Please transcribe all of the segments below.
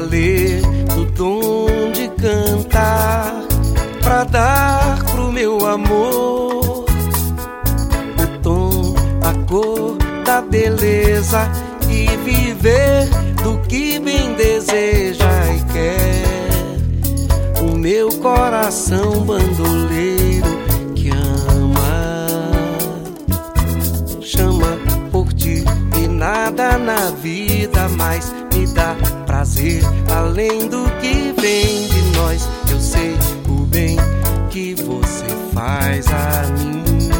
valer do dom de cantar, pra dar pro meu amor o tom, a cor da beleza, e viver do que bem deseja e quer. O meu coração bandoleiro que ama, chama por ti, e nada na vida mais me dá prazer além do que vem de nós. Eu sei o bem que você faz a mim.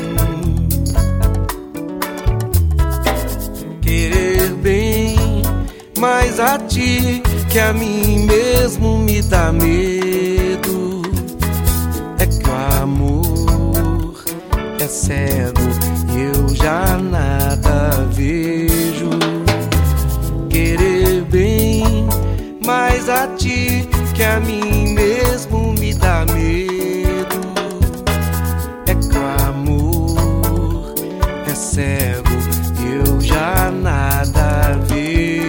Querer bem mais a ti que a mim mesmo me dá medo. É que o amor é cego e eu já nada vejo. Querer bem mais a ti que a mim mesmo me dá medo. É que o amor é cego e eu já nada vejo.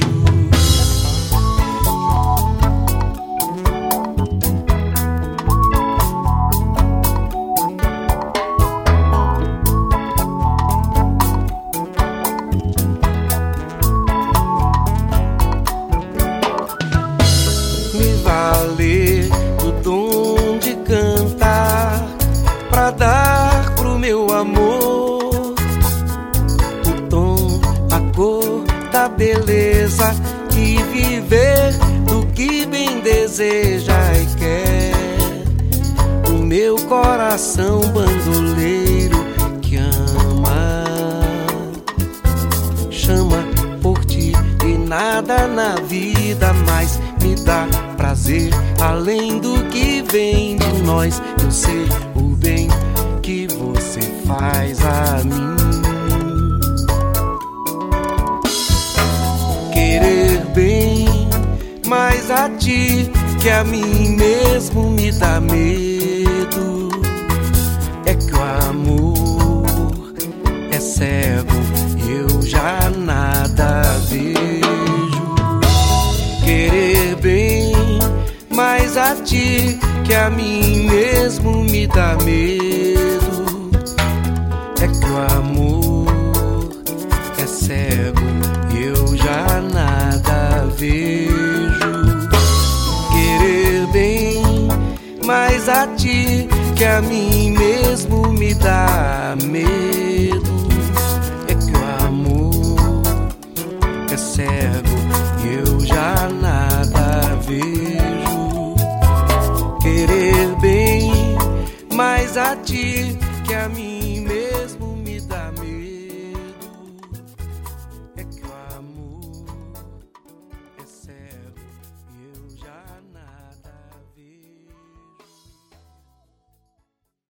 Valer do dom de cantar, pra dar pro meu amor o tom, a cor da beleza, e viver do que bem deseja e quer. O meu coração bandoleiro que ama, chama por ti, e nada na vida mais me dá prazer além do que vem de nós. Eu sei o bem que você faz a mim. Querer bem mais a ti que a mim mesmo me dá medo. É que o amor é cego e eu já nada vejo. Querer bem mais a ti que a mim mesmo me dá medo. É que o amor é cego e eu já nada vejo. Querer bem mais a ti que a mim mesmo me dá medo. É que o amor é cego e eu já nada vejo. Querer bem mais a ti que a mim